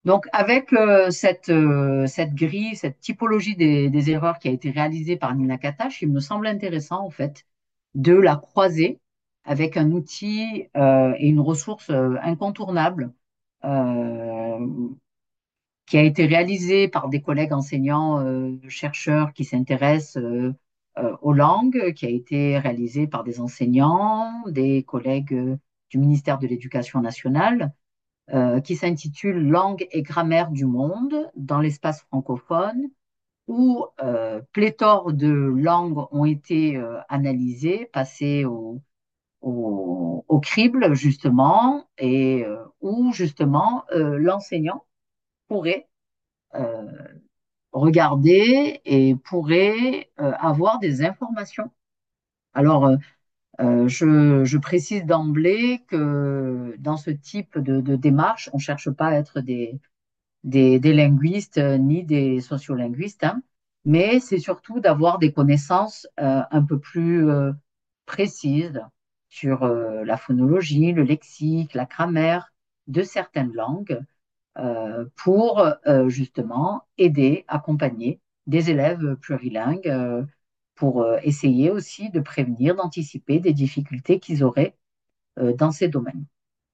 Donc, avec cette grille, cette typologie des erreurs qui a été réalisée par Nina Katash, il me semble intéressant, en fait, de la croiser avec un outil et une ressource incontournable euh, qui a été réalisée par des collègues enseignants, chercheurs qui s'intéressent aux langues, qui a été réalisée par des enseignants, des collègues du ministère de l'Éducation nationale qui s'intitule Langue et grammaire du monde dans l'espace francophone, où pléthore de langues ont été analysées, passées au crible, justement, et où, justement, l'enseignant pourrait euh, regarder et pourrait avoir des informations. Alors, je précise d'emblée que dans ce type de démarche, on ne cherche pas à être des linguistes ni des sociolinguistes, hein, mais c'est surtout d'avoir des connaissances un peu plus précises sur la phonologie, le lexique, la grammaire de certaines langues pour justement aider, accompagner des élèves plurilingues pour essayer aussi de prévenir, d'anticiper des difficultés qu'ils auraient dans ces domaines.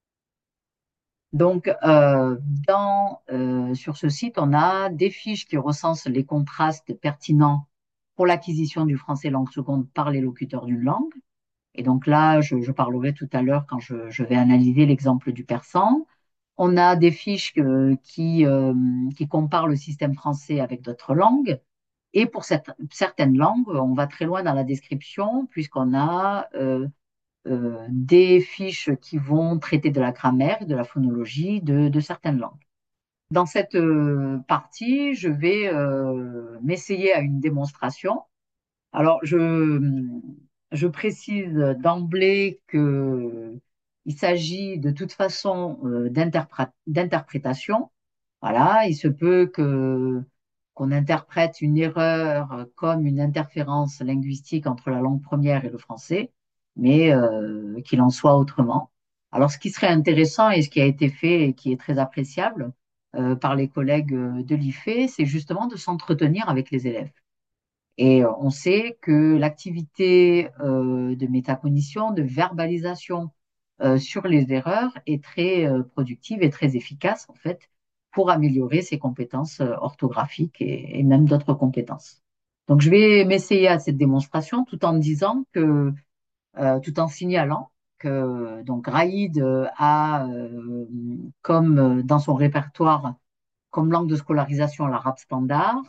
Donc, sur ce site, on a des fiches qui recensent les contrastes pertinents pour l'acquisition du français langue seconde par les locuteurs d'une langue. Et donc là, je parlerai tout à l'heure quand je vais analyser l'exemple du persan. On a des fiches qui comparent le système français avec d'autres langues. Et pour certaines langues, on va très loin dans la description, puisqu'on a des fiches qui vont traiter de la grammaire et de la phonologie de certaines langues. Dans cette partie, je vais m'essayer à une démonstration. Alors, je précise d'emblée que il s'agit de toute façon d'interprétation. Voilà, il se peut que qu'on interprète une erreur comme une interférence linguistique entre la langue première et le français, mais qu'il en soit autrement. Alors, ce qui serait intéressant et ce qui a été fait et qui est très appréciable par les collègues de l'IFE, c'est justement de s'entretenir avec les élèves. Et on sait que l'activité de métacognition, de verbalisation sur les erreurs est très productive et très efficace en fait pour améliorer ses compétences orthographiques et même d'autres compétences. Donc je vais m'essayer à cette démonstration tout en disant que, tout en signalant que donc Raïd a comme dans son répertoire comme langue de scolarisation l'arabe standard,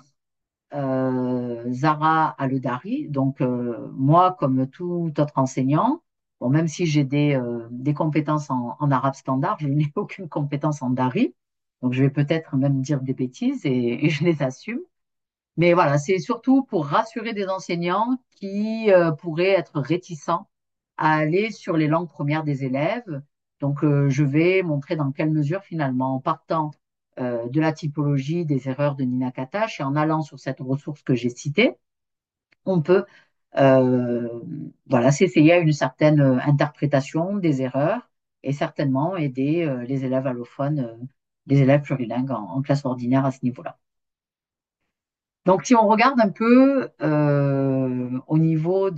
Zara Aludari. Donc, moi, comme tout autre enseignant, bon, même si j'ai des compétences en arabe standard, je n'ai aucune compétence en dari. Donc, je vais peut-être même dire des bêtises et je les assume. Mais voilà, c'est surtout pour rassurer des enseignants qui pourraient être réticents à aller sur les langues premières des élèves. Donc, je vais montrer dans quelle mesure, finalement, en partant de la typologie des erreurs de Nina Katash et en allant sur cette ressource que j'ai citée, on peut euh, voilà, s'essayer à une certaine interprétation des erreurs et certainement aider les élèves allophones, les élèves plurilingues en classe ordinaire à ce niveau-là. Donc, si on regarde un peu au niveau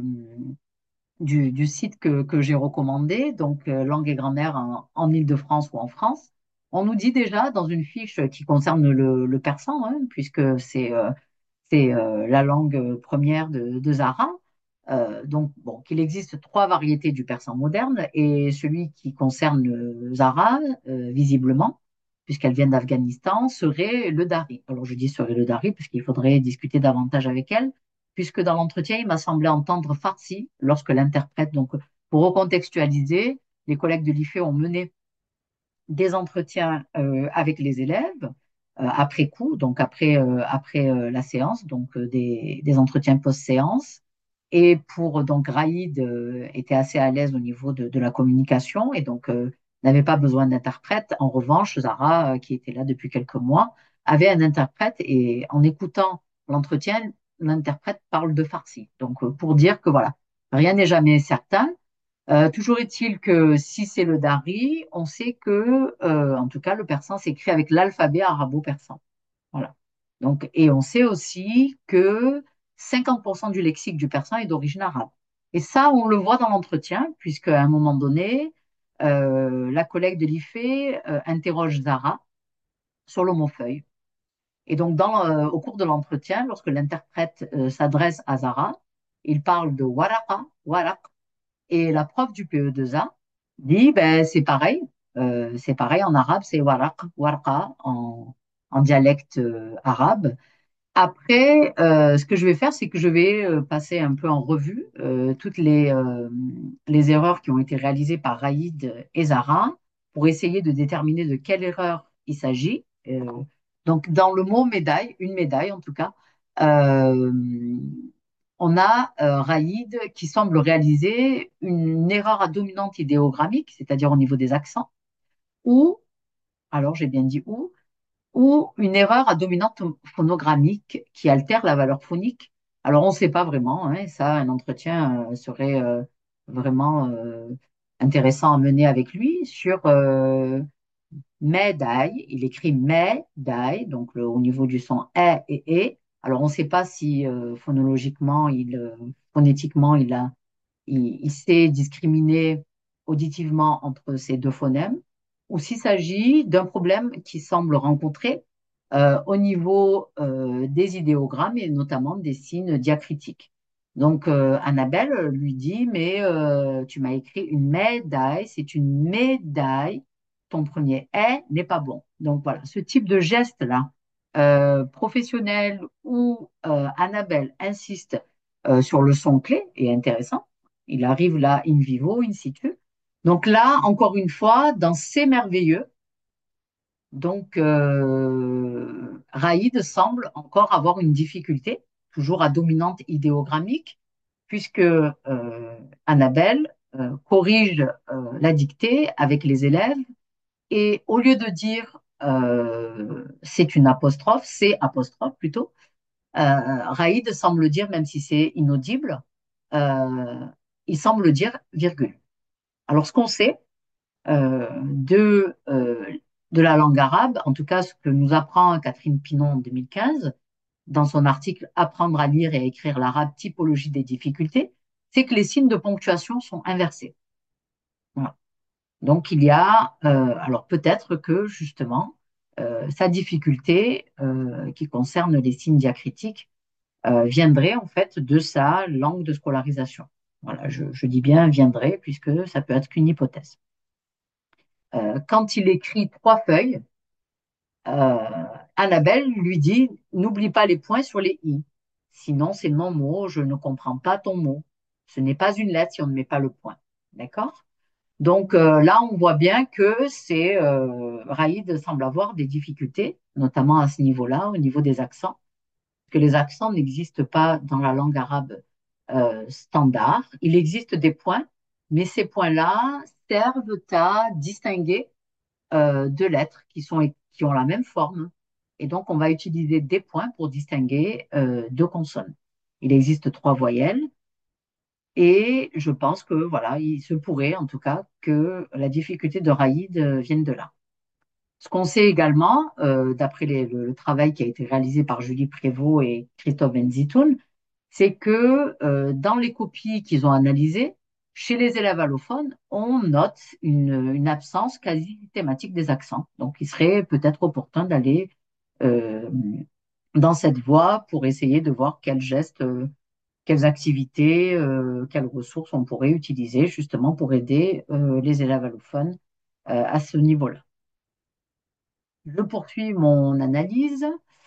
du site que j'ai recommandé, donc Langue et grammaire en Île-de-France ou en France, on nous dit déjà dans une fiche qui concerne le persan, hein, puisque c'est la langue première de Zara, donc bon, qu'il existe trois variétés du persan moderne et celui qui concerne Zara, visiblement, puisqu'elle vient d'Afghanistan, serait le Dari. Alors je dis serait le Dari puisqu'il faudrait discuter davantage avec elle, puisque dans l'entretien, il m'a semblé entendre Farsi lorsque l'interprète, donc pour recontextualiser, les collègues de l'IFE ont mené des entretiens avec les élèves après coup, donc après la séance, donc des entretiens post-séance. Et pour donc Raïd était assez à l'aise au niveau de la communication et donc n'avait pas besoin d'interprète. En revanche, Zara, qui était là depuis quelques mois, avait un interprète et en écoutant l'entretien, l'interprète parle de farsi. Donc pour dire que voilà, rien n'est jamais certain. Toujours est-il que si c'est le dari, on sait que, en tout cas, le persan s'écrit avec l'alphabet arabo-persan. Voilà. Donc, et on sait aussi que 50% du lexique du persan est d'origine arabe. Et ça, on le voit dans l'entretien, puisqu'à un moment donné, la collègue de l'IFE interroge Zara sur l'homofeuille. Et donc, au cours de l'entretien, lorsque l'interprète s'adresse à Zara, il parle de waraqa, waraq, et la prof du PE2A dit, ben, c'est pareil en arabe, c'est waraq, warqa en dialecte arabe. Après, ce que je vais faire, c'est que je vais passer un peu en revue toutes les erreurs qui ont été réalisées par Raïd et Zara pour essayer de déterminer de quelle erreur il s'agit. Donc, dans le mot médaille, une médaille en tout cas, euh, on a Raïd qui semble réaliser une erreur à dominante idéogrammique, c'est-à-dire au niveau des accents, ou, alors j'ai bien dit ou une erreur à dominante phonogrammique qui altère la valeur phonique. Alors, on ne sait pas vraiment, hein, ça, un entretien serait vraiment intéressant à mener avec lui sur médaille. Il écrit médaille, donc au niveau du son e et e. Alors, on ne sait pas si phonologiquement, phonétiquement, il sait discriminer auditivement entre ces deux phonèmes, ou s'il s'agit d'un problème qui semble rencontrer au niveau des idéogrammes et notamment des signes diacritiques. Donc, Annabelle lui dit, mais tu m'as écrit une médaille, c'est une médaille, ton premier est n'est pas bon. Donc voilà, ce type de geste-là, professionnel où Annabelle insiste sur le son clé est intéressant. Il arrive là in vivo, in situ. Donc là, encore une fois, dans C'est merveilleux, donc Raïd semble encore avoir une difficulté, toujours à dominante idéogrammique, puisque Annabelle corrige la dictée avec les élèves et au lieu de dire c'est une apostrophe, c'est apostrophe plutôt, Raïd semble dire, même si c'est inaudible, euh, il semble dire virgule. Alors, ce qu'on sait de la langue arabe, en tout cas ce que nous apprend Catherine Pinon en 2015, dans son article Apprendre à lire et à écrire l'arabe, typologie des difficultés, c'est que les signes de ponctuation sont inversés. Voilà. Donc, il y a, alors peut-être que justement, sa difficulté qui concerne les signes diacritiques viendrait en fait de sa langue de scolarisation. Voilà, je dis bien viendrait puisque ça peut être qu'une hypothèse. Quand il écrit trois feuilles, euh, Annabelle lui dit, n'oublie pas les points sur les i. Sinon, c'est mon mot, je ne comprends pas ton mot. Ce n'est pas une lettre si on ne met pas le point. D'accord? Donc là, on voit bien que c'est Raïd semble avoir des difficultés, notamment à ce niveau-là, au niveau des accents, que les accents n'existent pas dans la langue arabe standard. Il existe des points, mais ces points-là servent à distinguer deux lettres qui ont la même forme. Et donc, on va utiliser des points pour distinguer deux consonnes. Il existe trois voyelles et je pense que voilà, il se pourrait en tout cas que la difficulté de Raïd vienne de là. Ce qu'on sait également, d'après le travail qui a été réalisé par Julie Prévost et Christophe Benzitoun, c'est que dans les copies qu'ils ont analysées, chez les élèves allophones, on note une absence quasi systématique des accents. Donc, il serait peut-être opportun d'aller euh, dans cette voie pour essayer de voir quels gestes, quelles activités, quelles ressources on pourrait utiliser justement pour aider les élèves allophones à ce niveau-là. Je poursuis mon analyse.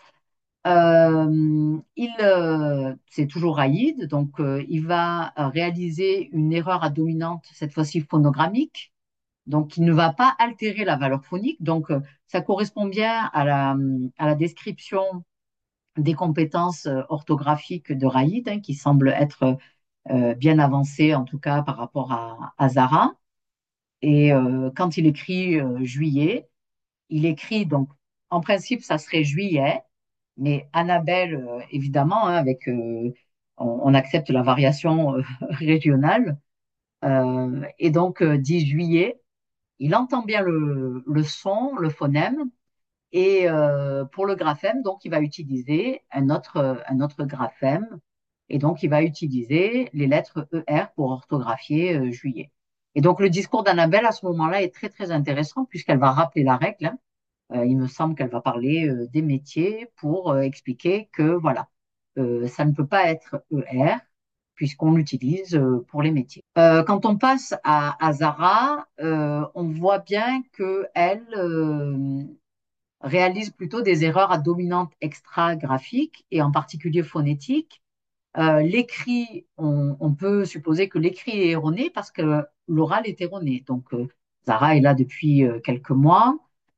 C'est toujours Raïd, donc il va réaliser une erreur à dominante, cette fois-ci phonogrammique, donc il ne va pas altérer la valeur phonique, donc ça correspond bien à la description des compétences orthographiques de Raïd, hein, qui semble être bien avancée en tout cas par rapport à Zara. Et quand il écrit juillet, il écrit donc, en principe, ça serait juillet, mais Annabelle, évidemment, hein, on accepte la variation régionale. Et donc, dit juillet, il entend bien le son, le phonème, et pour le graphème, donc, il va utiliser un autre graphème. Et donc, il va utiliser les lettres ER pour orthographier juillet. Et donc, le discours d'Annabelle, à ce moment-là, est très, très intéressant puisqu'elle va rappeler la règle, hein. Il me semble qu'elle va parler des métiers pour expliquer que, voilà, ça ne peut pas être ER puisqu'on l'utilise pour les métiers. Quand on passe à Zara, on voit bien qu'elle réalise plutôt des erreurs à dominante extra-graphique et en particulier phonétique. L'écrit, on peut supposer que l'écrit est erroné parce que l'oral est erroné. Donc, Zara est là depuis quelques mois.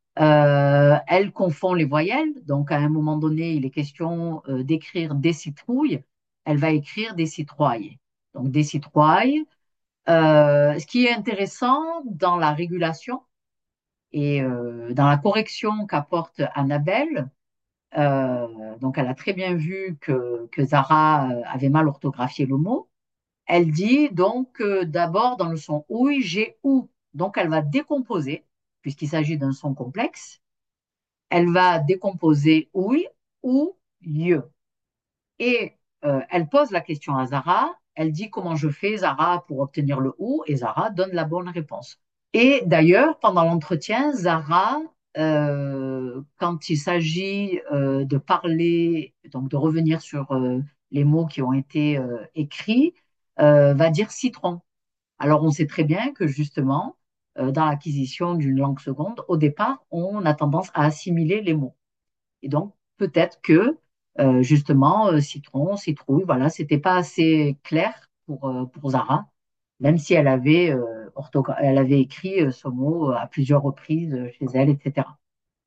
Elle confond les voyelles. Donc, à un moment donné, il est question d'écrire des citrouilles. Elle va écrire des citrouilles. Donc, des citrouilles. Ce qui est intéressant dans la régulation et dans la correction qu'apporte Annabelle, donc elle a très bien vu que Zara avait mal orthographié le mot. Elle dit donc d'abord dans le son ouïe, j'ai ou. Donc elle va décomposer, puisqu'il s'agit d'un son complexe. Elle va décomposer ouïe ou lieu. Et elle pose la question à Zara. Elle dit comment je fais, Zara, pour obtenir le ou, et Zara donne la bonne réponse. Et d'ailleurs, pendant l'entretien, Zara, quand il s'agit de parler, donc de revenir sur les mots qui ont été écrits, va dire citron. Alors on sait très bien que justement, dans l'acquisition d'une langue seconde, au départ, on a tendance à assimiler les mots. Et donc peut-être que justement, citron, citrouille, voilà, c'était pas assez clair pour Zara même si elle avait écrit ce mot à plusieurs reprises chez elle, etc.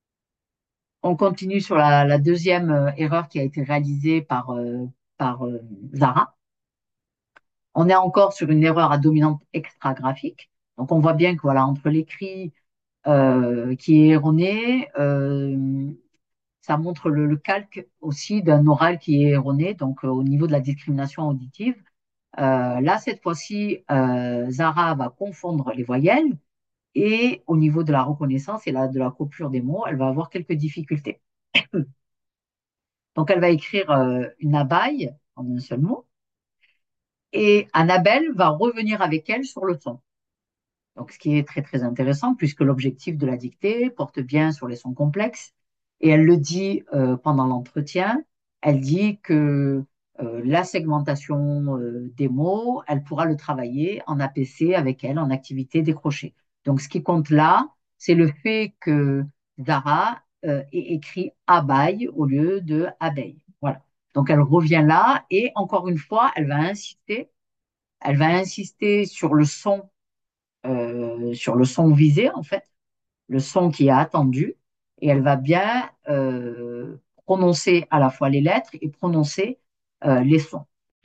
On continue sur la deuxième erreur qui a été réalisée par Zara. On est encore sur une erreur à dominante extragraphique. Donc on voit bien que voilà, entre l'écrit qui est erroné, ça montre le calque aussi d'un oral qui est erroné, donc au niveau de la discrimination auditive. Là, cette fois-ci, Zara va confondre les voyelles et au niveau de la reconnaissance et de la coupure des mots, elle va avoir quelques difficultés. Donc, elle va écrire une abeille en un seul mot et Annabelle va revenir avec elle sur le son. Donc, ce qui est très, très intéressant puisque l'objectif de la dictée porte bien sur les sons complexes. Et elle le dit pendant l'entretien, elle dit que la segmentation des mots, elle pourra le travailler en APC avec elle, en activité décrochée. Donc, ce qui compte là, c'est le fait que Zara ait écrit abeille au lieu de abeille. Voilà. Donc, elle revient là et encore une fois, elle va insister sur le son visé, en fait, le son qui est attendu, et elle va bien prononcer à la fois les lettres et prononcer les sons.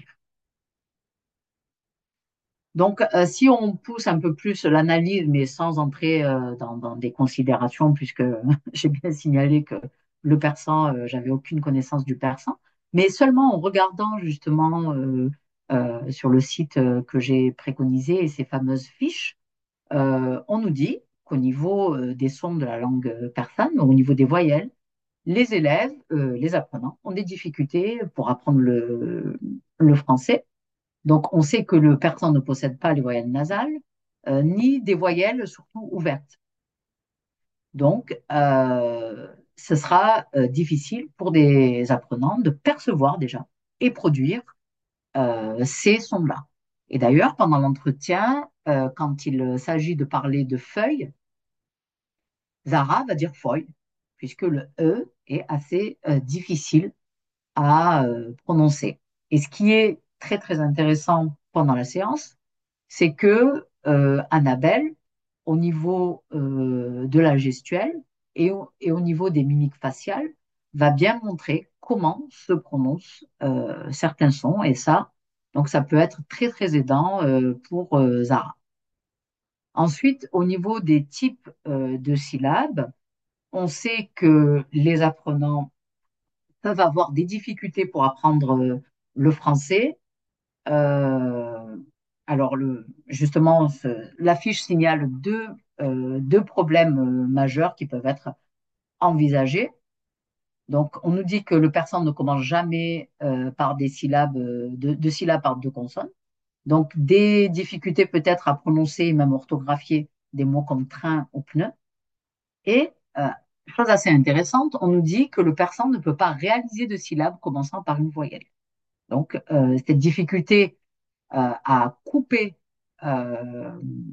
Donc, si on pousse un peu plus l'analyse, mais sans entrer dans des considérations, puisque j'ai bien signalé que le persan, j'avais aucune connaissance du persan, mais seulement en regardant justement sur le site que j'ai préconisé et ces fameuses fiches, on nous dit qu'au niveau des sons de la langue persane, au niveau des voyelles, les élèves, les apprenants, ont des difficultés pour apprendre le français. Donc, on sait que le persan ne possède pas les voyelles nasales, ni des voyelles surtout ouvertes. Donc, ce sera difficile pour des apprenants de percevoir déjà et produire ces sons-là. Et d'ailleurs, pendant l'entretien, quand il s'agit de parler de feuilles, Zara va dire feuille, puisque le E est assez difficile à prononcer. Et ce qui est très, très intéressant pendant la séance, c'est que Annabelle, au niveau de la gestuelle et au niveau des mimiques faciales, va bien montrer comment se prononcent certains sons. Et ça, donc ça peut être très, très aidant pour Zara. Ensuite, au niveau des types de syllabes, on sait que les apprenants peuvent avoir des difficultés pour apprendre le français. Euh, Alors, justement, l'affiche signale deux problèmes majeurs qui peuvent être envisagés. Donc, on nous dit que le persan ne commence jamais par des syllabes, deux syllabes par deux consonnes. Donc, des difficultés peut-être à prononcer, même orthographier des mots comme train ou pneu. Et, chose assez intéressante, on nous dit que le persan ne peut pas réaliser de syllabes commençant par une voyelle. Donc, cette difficulté à couper euh,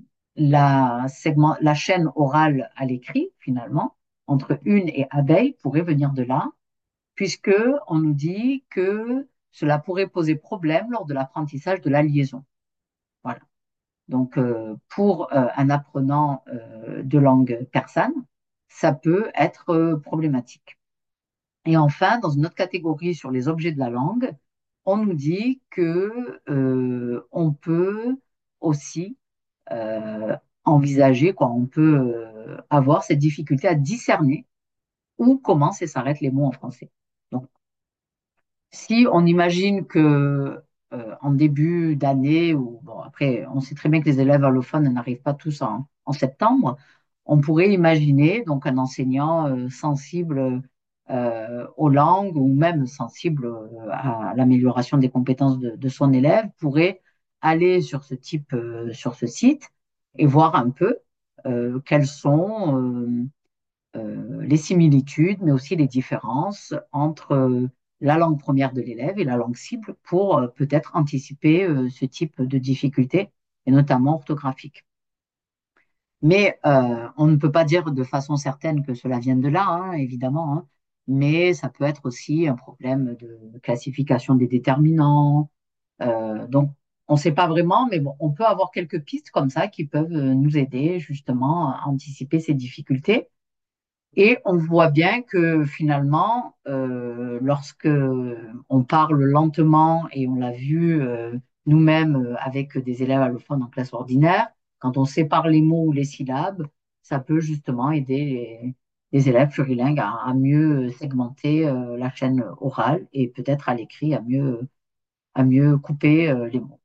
la chaîne orale à l'écrit, finalement, entre une et abeille, pourrait venir de là, puisque on nous dit que cela pourrait poser problème lors de l'apprentissage de la liaison. Voilà. Donc, pour un apprenant de langue persane, ça peut être problématique. Et enfin, dans une autre catégorie sur les objets de la langue, on nous dit que on peut aussi euh, envisager, quoi, on peut avoir cette difficulté à discerner où commencent et s'arrêtent les mots en français. Donc, si on imagine que en début d'année, ou bon, après, on sait très bien que les élèves allophones n'arrivent pas tous en septembre, on pourrait imaginer donc un enseignant sensible aux langues ou même sensible à l'amélioration des compétences de son élève pourrait aller sur ce site et voir un peu quelles sont les similitudes, mais aussi les différences entre la langue première de l'élève et la langue cible pour peut-être anticiper ce type de difficultés, et notamment orthographiques. Mais on ne peut pas dire de façon certaine que cela vienne de là, hein, évidemment, hein, mais ça peut être aussi un problème de classification des déterminants. Donc, on ne sait pas vraiment, mais bon, on peut avoir quelques pistes comme ça qui peuvent nous aider justement à anticiper ces difficultés. Et on voit bien que finalement, lorsque on parle lentement, et on l'a vu nous-mêmes avec des élèves allophones en classe ordinaire, quand on sépare les mots ou les syllabes, ça peut justement aider les élèves plurilingues à mieux segmenter la chaîne orale et peut-être à l'écrit à mieux couper les mots.